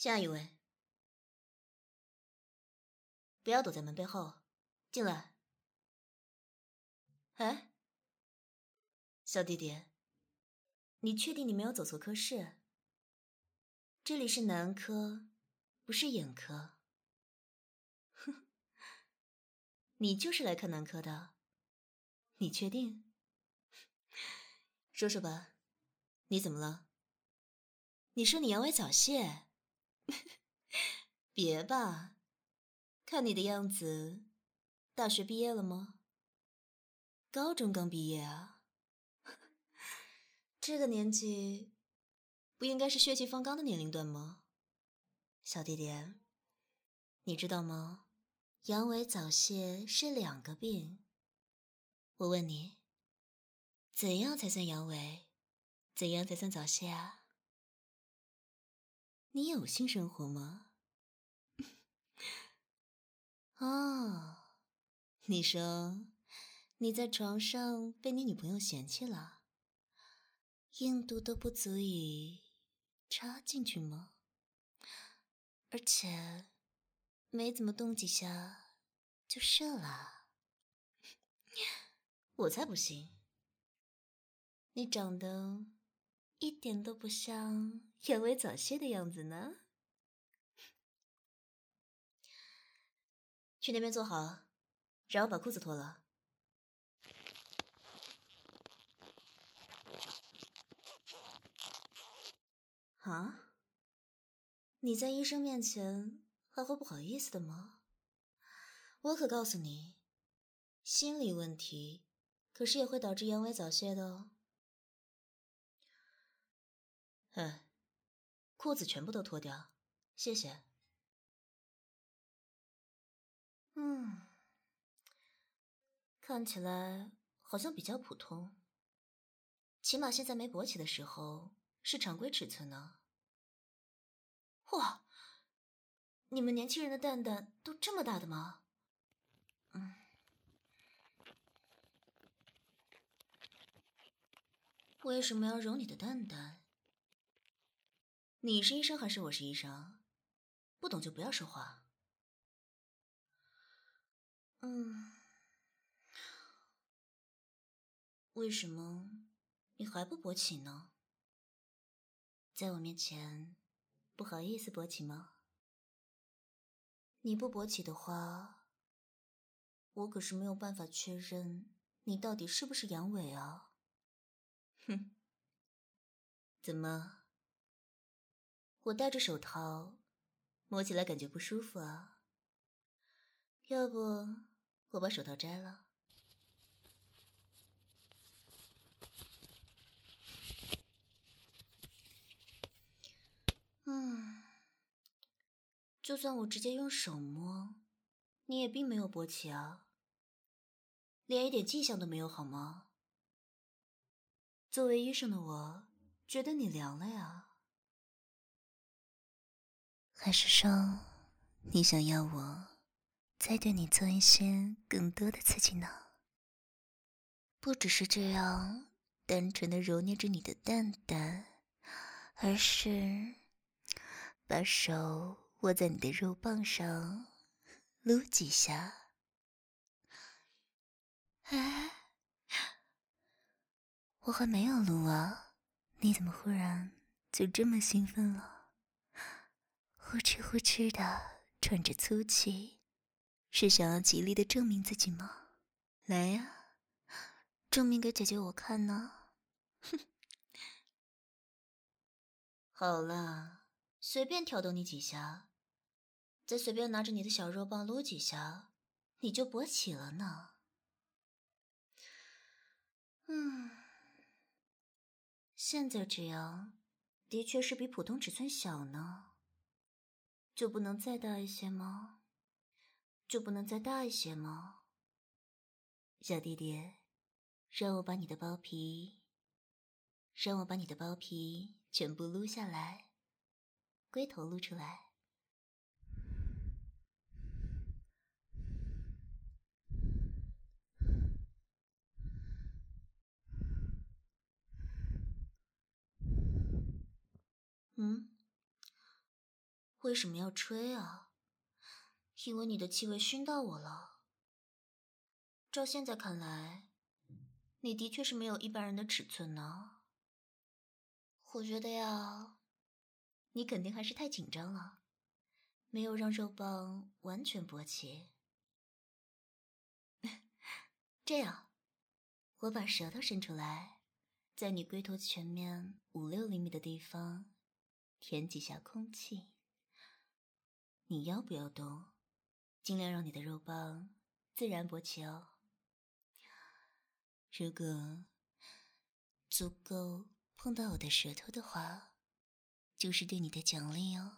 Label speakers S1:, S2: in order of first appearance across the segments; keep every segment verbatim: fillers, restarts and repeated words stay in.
S1: 下一位，不要躲在门背后，进来。哎，小弟弟，你确定你没有走错科室？这里是男科，不是眼科。哼，你就是来看男科的，你确定？说说吧，你怎么了？你说你阳痿早泄？别吧，看你的样子，大学毕业了吗？高中刚毕业啊？这个年纪，不应该是血气方刚的年龄段吗？小弟弟，你知道吗？阳痿早泄是两个病。我问你，怎样才算阳痿？怎样才算早泄啊？你有性生活吗？哦，你说你在床上被你女朋友嫌弃了，硬度都不足以插进去吗？而且没怎么动几下就射了？我才不信，你长得一点都不像阳痿早泄的样子呢。去那边坐好，然后把裤子脱了。啊？你在医生面前还会不好意思的吗？我可告诉你，心理问题可是也会导致阳痿早泄的哦。哎，裤子全部都脱掉，谢谢。嗯，看起来好像比较普通，起码现在没勃起的时候是常规尺寸呢。哇，你们年轻人的蛋蛋都这么大的吗？嗯，为什么要揉你的蛋蛋？你是医生还是我是医生？不懂就不要说话。嗯，为什么你还不勃起呢？在我面前不好意思勃起吗？你不勃起的话，我可是没有办法确认你到底是不是阳痿啊。哼，怎么？我戴着手套，摸起来感觉不舒服啊？要不我把手套摘了？嗯，就算我直接用手摸，你也并没有勃起啊，连一点迹象都没有好吗？作为医生的我，觉得你凉了呀。还是说，你想要我再对你做一些更多的刺激呢？不只是这样单纯的揉捏着你的蛋蛋，而是把手握在你的肉棒上撸几下。哎，我还没有撸啊，你怎么忽然就这么兴奋了？呼哧呼哧的喘着粗气，是想要极力的证明自己吗？来呀，证明给姐姐我看呢。哼，好了，随便挑逗你几下，再随便拿着你的小肉棒撸几下，你就勃起了呢。嗯，现在这样的确是比普通尺寸小呢。就不能再大一些吗？就不能再大一些吗？小弟弟，让我把你的包皮，让我把你的包皮全部撸下来，龟头撸出来。嗯， 为什么要吹啊？因为你的气味熏到我了。照现在看来，你的确是没有一般人的尺寸呢。我觉得呀，你肯定还是太紧张了，没有让肉棒完全勃起。这样，我把舌头伸出来，在你龟头前面五六厘米的地方舔几下空气。你要不要动？尽量让你的肉棒自然勃起哦。如果足够碰到我的舌头的话，就是对你的奖励哦。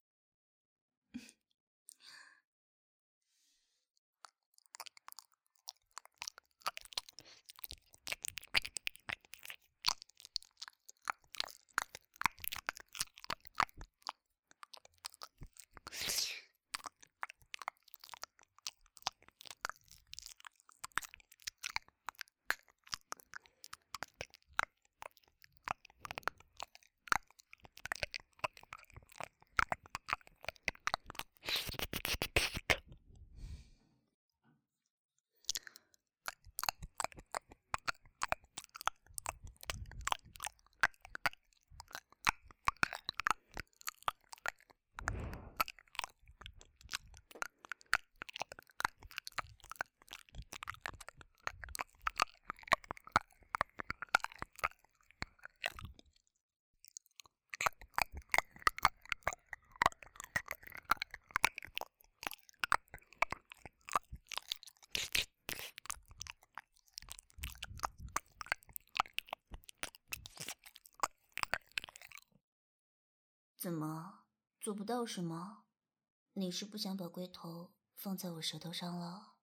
S1: 怎么，做不到是吗？你是不想把龟头放在我舌头上了？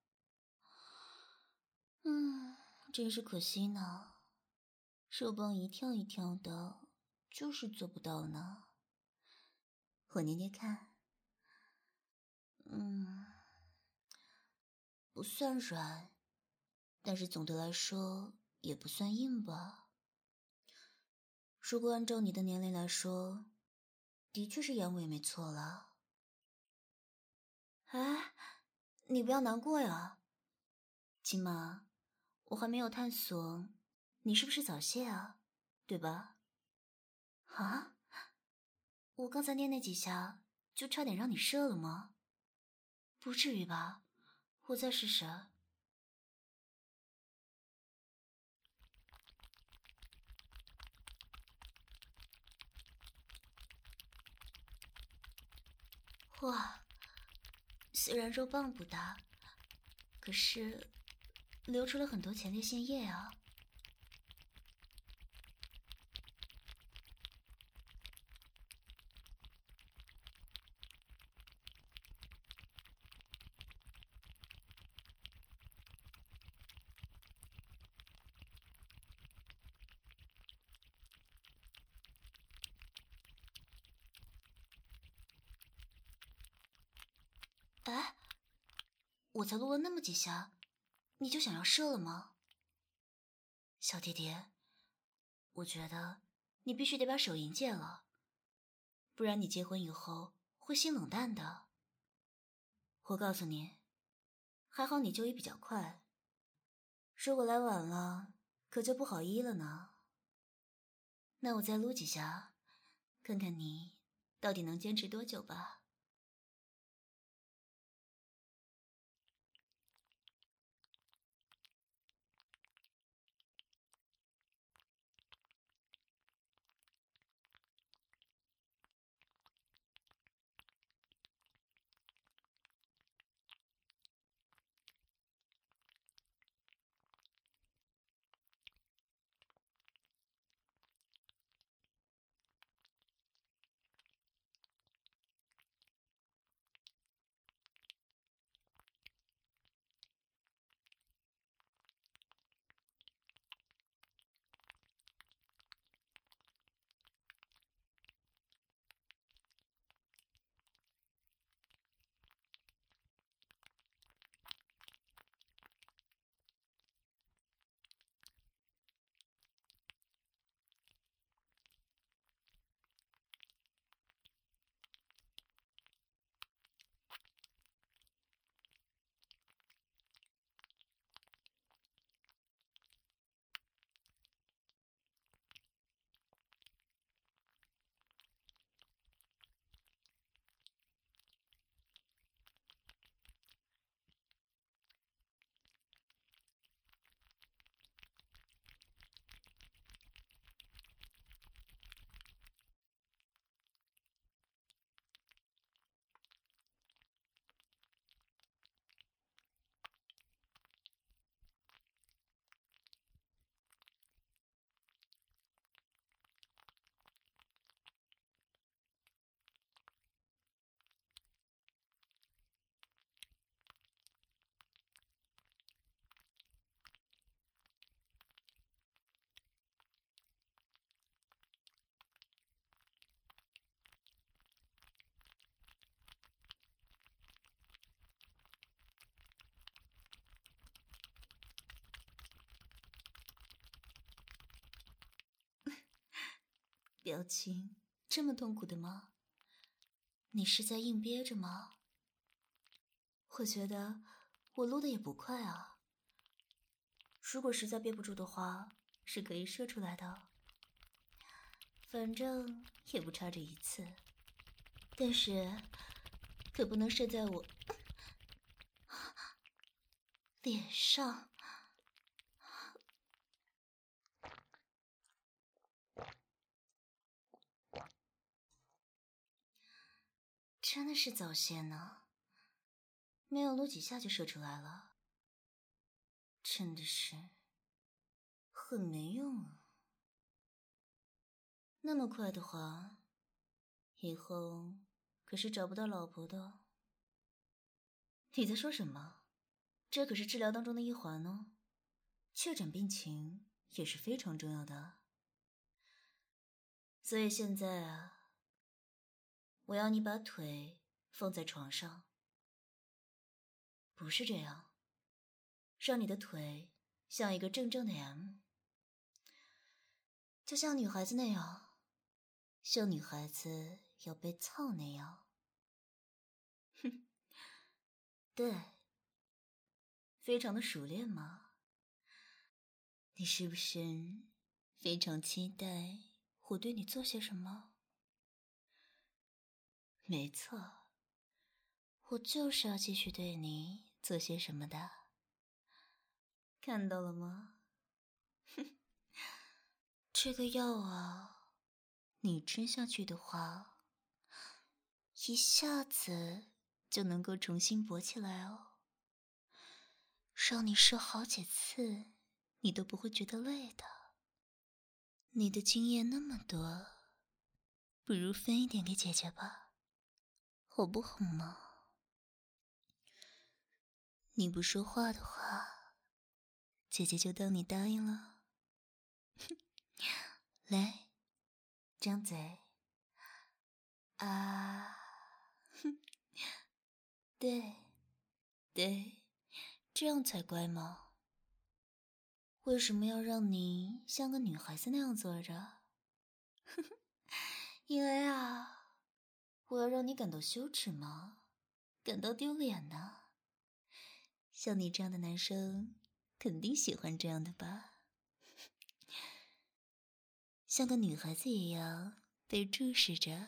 S1: 嗯，真是可惜呢。肉棒一跳一跳的，就是做不到呢。我捏捏看。嗯，不算软，但是总的来说也不算硬吧。如果按照你的年龄来说，的确是阳痿没错了。哎，你不要难过呀，起码我还没有探索你是不是早泄啊，对吧？啊？我刚才捏那几下就差点让你射了吗？不至于吧，我再试试。哇，虽然肉棒不大，可是流出了很多前列腺液啊。哎，我才录了那么几下，你就想要射了吗？小弟弟，我觉得你必须得把手淫戒了，不然你结婚以后会性冷淡的。我告诉你，还好你就医比较快，如果来晚了，可就不好医了呢。那我再撸几下，看看你到底能坚持多久吧。 表情这么痛苦的吗？你是在硬憋着吗？我觉得我撸的也不快啊。如果实在憋不住的话，是可以射出来的。反正也不差这一次，但是可不能射在我脸上。真的是早泄呢，没有撸几下就射出来了，真的是很没用啊。那么快的话，以后可是找不到老婆的。你在说什么？这可是治疗当中的一环哦，确诊病情也是非常重要的。所以现在啊，我要你把腿放在床上，不是这样，让你的腿像一个正正的 M， 就像女孩子那样，像女孩子要被操那样。哼，对，非常的熟练嘛。你是不是非常期待我对你做些什么？没错，我就是要继续对你做些什么的。看到了吗？哼，这个药啊，你吃下去的话，一下子就能够重新勃起来哦，让你射好几次，你都不会觉得累的。你的经验那么多，不如分一点给姐姐吧，好不好嘛？你不说话的话，姐姐就当你答应了。来，张嘴。啊，哼，对，对，这样才乖嘛。为什么要让你像个女孩子那样坐着？因为啊，我要让你感到羞耻吗？感到丢脸呢？像你这样的男生，肯定喜欢这样的吧？像个女孩子一样被注视着，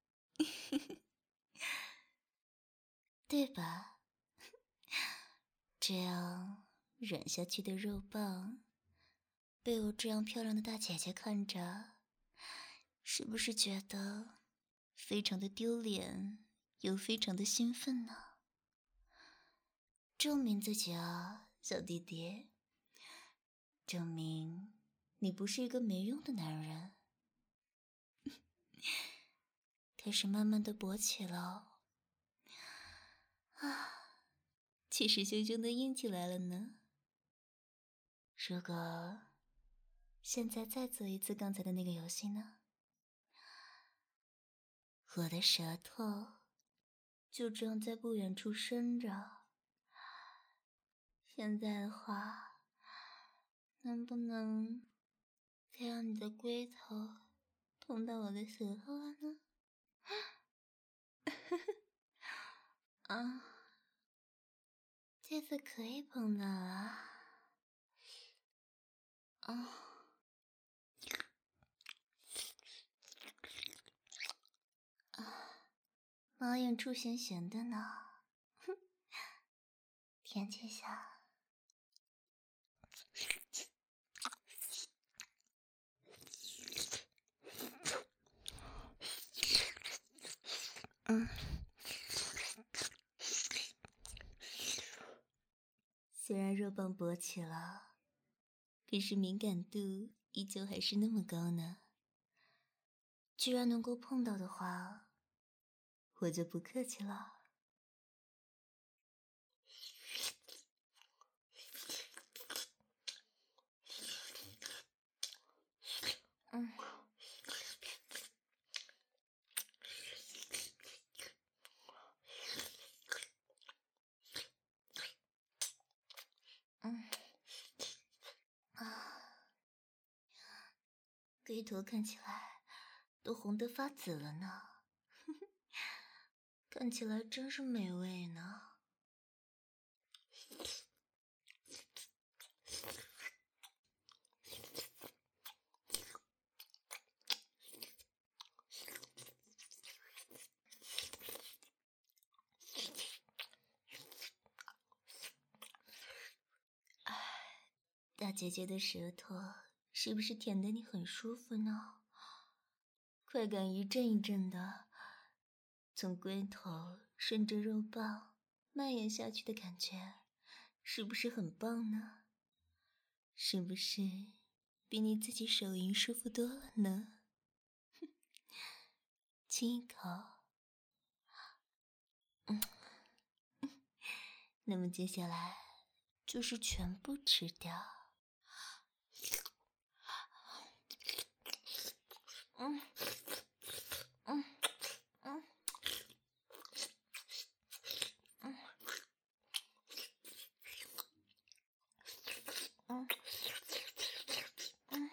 S1: 对吧？这样软下去的肉棒，被我这样漂亮的大姐姐看着，是不是觉得非常的丢脸，又非常的兴奋呢？证明自己啊，小弟弟，证明你不是一个没用的男人。开始慢慢的勃起了，啊，气势汹汹的硬起来了呢。如果现在再做一次刚才的那个游戏呢？我的舌头就这样在不远处伸着。现在的话，能不能再让你的龟头碰到我的舌头了呢？啊，这次可以碰到了。啊，啊，猫眼处咸咸的呢，哼，舔几下。嗯，虽然肉棒勃起了，可是敏感度依旧还是那么高呢。居然能够碰到的话，我就不客气了。嗯，嗯，啊，龟头看起来都红得发紫了呢，看起来真是美味呢。大姐姐的舌头是不是舔得你很舒服呢？快感一阵一阵的，从龟头顺着肉棒蔓延下去的感觉，是不是很棒呢？是不是比你自己手淫舒服多了呢？亲一口。嗯，那么接下来就是全部吃掉。嗯嗯嗯嗯嗯嗯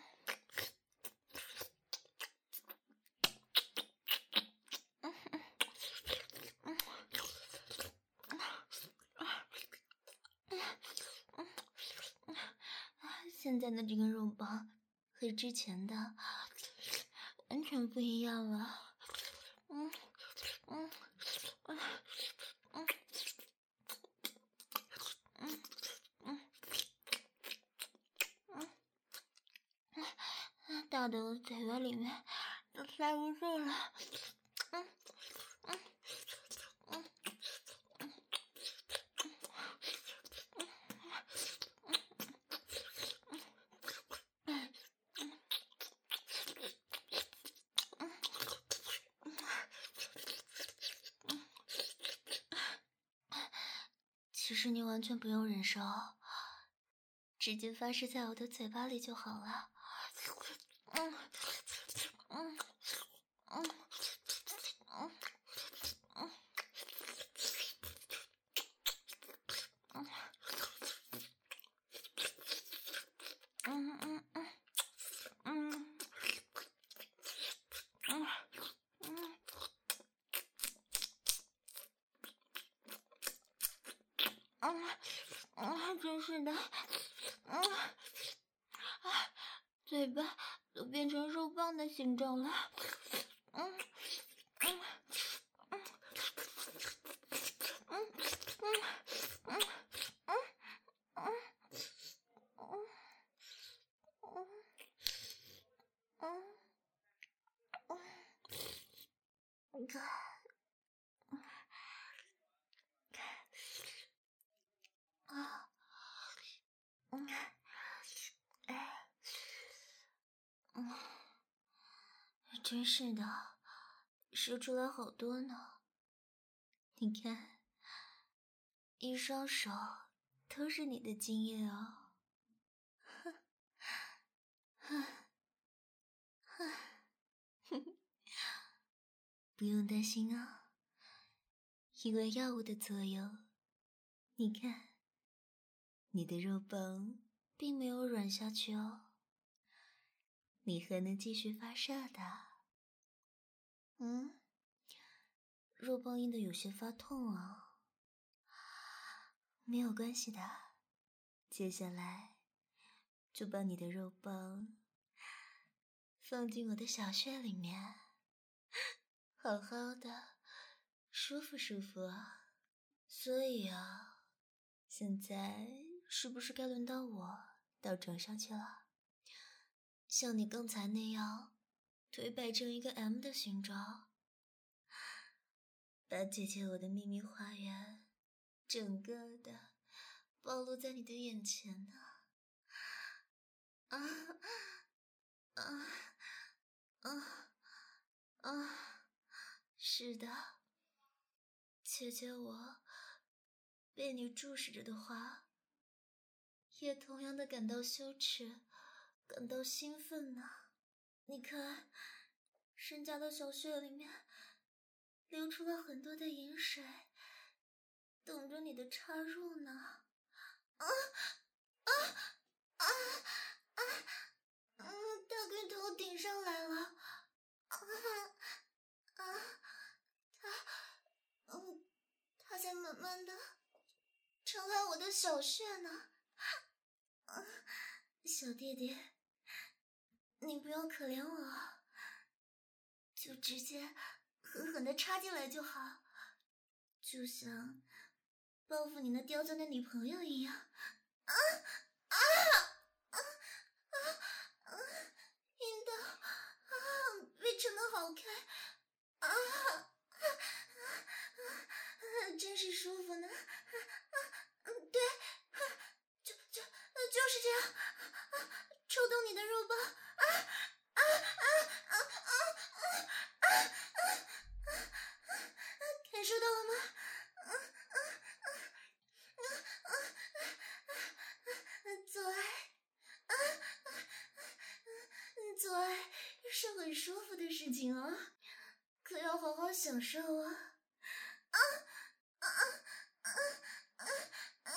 S1: 现在的这个肉棒和之前的完全不一样了。嗯嗯嗯嗯嗯嗯嗯，大的我嘴巴里面都塞不住了。嗯嗯嗯其实你完全不用忍受，直接发射在我的嘴巴里就好了。嗯嗯嗯嗯嗯嗯嗯嗯嗯嗯嗯嗯嗯嗯，真是的，嗯啊，嘴巴都变成肉棒的形状了。嗯嗯嗯嗯嗯嗯嗯嗯嗯嗯，看，啊，嗯，哎，嗯，真是的，说出来好多呢。你看，一双手都是你的经验哦。不用担心啊，因为药物的作用，你看，你的肉棒并没有软下去哦，你还能继续发射的。嗯，肉棒硬的有些发痛啊，没有关系的，接下来就把你的肉棒放进我的小穴里面，好好的，舒服舒服啊。所以啊，现在是不是该轮到我到床上去了？像你刚才那样，腿摆成一个 M 的形状，把姐姐我的秘密花园整个的暴露在你的眼前呢。啊啊啊啊！是的，姐姐我被你注视着的话，也同样的感到羞耻，感到兴奋呢。你看，沈家的小穴里面流出了很多的饮水，等着你的插入呢。啊啊啊啊！嗯，大概头顶上来了。 啊，他，嗯，他在慢慢的撑开我的小穴呢。啊，小弟弟，你不要可怜我，就直接狠狠的插进来就好，就像报复你那刁钻的女朋友一样。啊啊啊啊啊！阴道啊，被撑得好开啊啊啊！真是舒服呢。嗯，对，就就就是这样，抽动你的肉棒啊啊啊啊啊啊啊！感受到了吗？啊啊啊啊啊啊！做爱啊啊啊！做爱是很舒服的事情啊，可要好好享受啊！啊啊啊啊啊！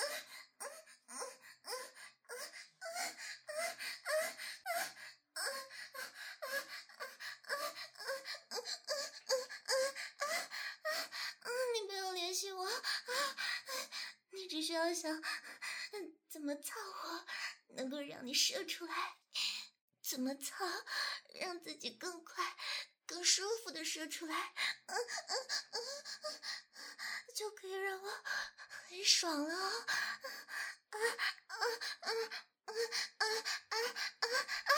S1: 你不要联系我，你只需要想怎么操我能够让你射出来，怎么操让自己更快更舒服的射出来，嗯嗯嗯，就可以让我很爽了啊啊啊啊啊啊啊啊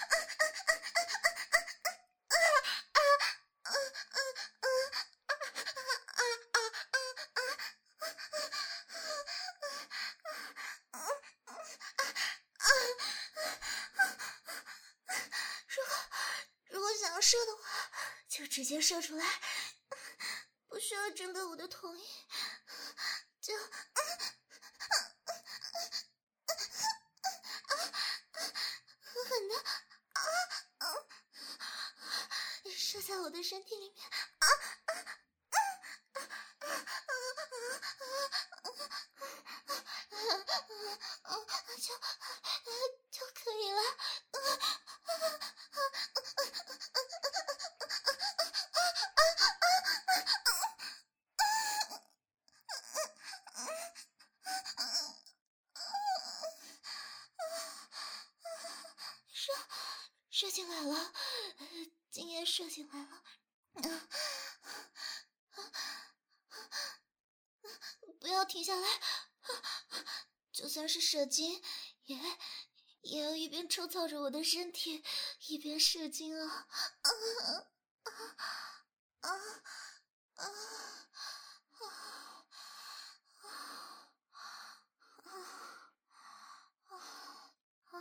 S1: 如果想要射的话，就直接射出来，不需要征得我的同意，就狠狠的啊啊，射在我的身体里面啊啊啊啊啊啊！就就可以了。射射进来了，精液射进来了。啊不要停下来，就算是射精，也也要一边抽操着我的身体，一边射精啊！啊啊啊啊啊！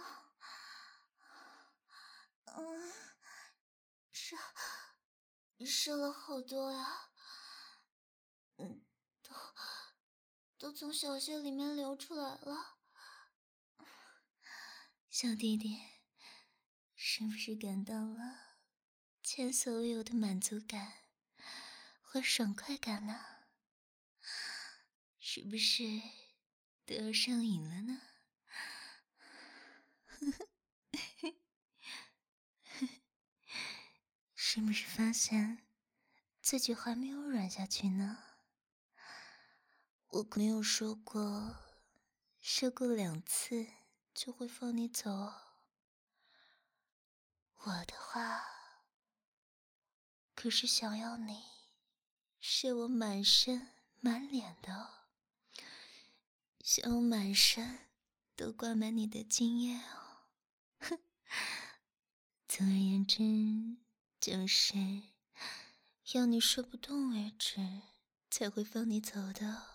S1: 嗯，射射了好多呀，嗯，都都从小穴里面流出来了。小弟弟，是不是感到了前所未有的满足感和爽快感呢？是不是都要上瘾了呢？是不是发现自己还没有软下去呢？我没有说过射过两次就会放你走哦，我的话可是想要你射我满身满脸的哦，想要满身都挂满你的精液哦。哼，总而言之，就是要你射不动为止才会放你走的。